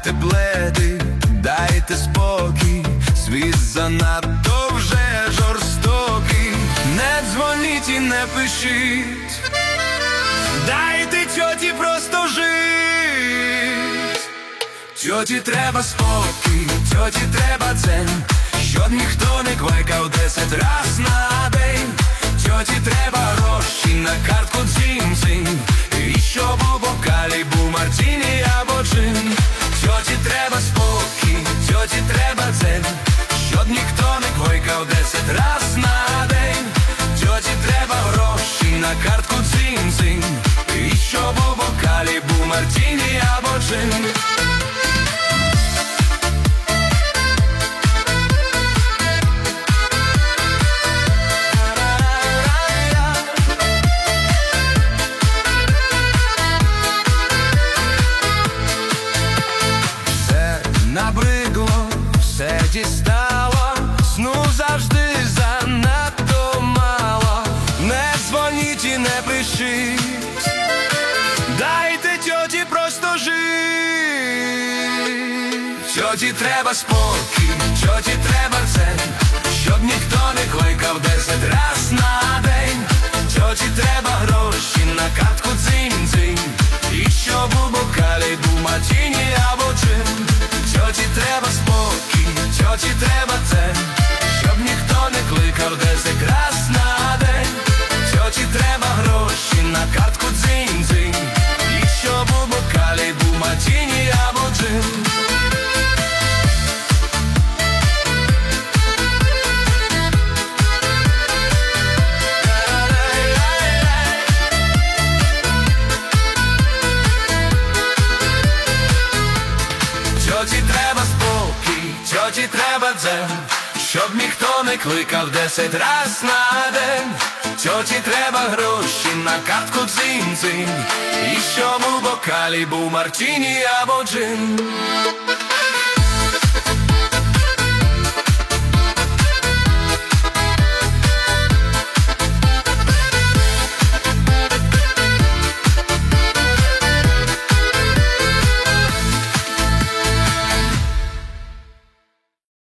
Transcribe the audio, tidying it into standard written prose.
дайте пледи, дайте спокій, світ занадто вже жорстокий. Не дзвоніть і не пишіть, дайте тьоті просто жить. Тьоті треба спокій, тьоті треба дзен, щоб ніхто не кликав 10 раз на день. Тьоті треба гроші на картку дзінь-дзінь, і щоб у бокалі був мартіні або джин. Тьоті треба спокій, тьоті треба дзен, щоб ніхто не кликав 10 раз на день. Тьоті треба гроші на картку дзінь-дзінь, і щоб у бокалі був мартіні або джин. Набридло, все дістало, сну завжди занадто мало. Не дзвоніть і не пишіть, дайте тьоті просто жить. Тьоті треба спокій, тьоті треба дзен, щоб ніхто не кликав 10 раз на день. Тьоті треба гроші на картку дзинь-дзинь, і щоб у бокалі був мартіні або джин. Тьоті треба спокій, тьоті треба дзен, щоб ніхто не кликав 10 раз на день. Тьоті треба гроші на картку дзинь-дзинь, і щоб у бокалі був мартіні або джин. Тьоті треба спокій, тьоті треба дзен, щоб ніхто не кликав 10 раз на день. Тьоті треба гроші на картку дзинь-дзинь, і щоб у бокалі був мартіні або джин.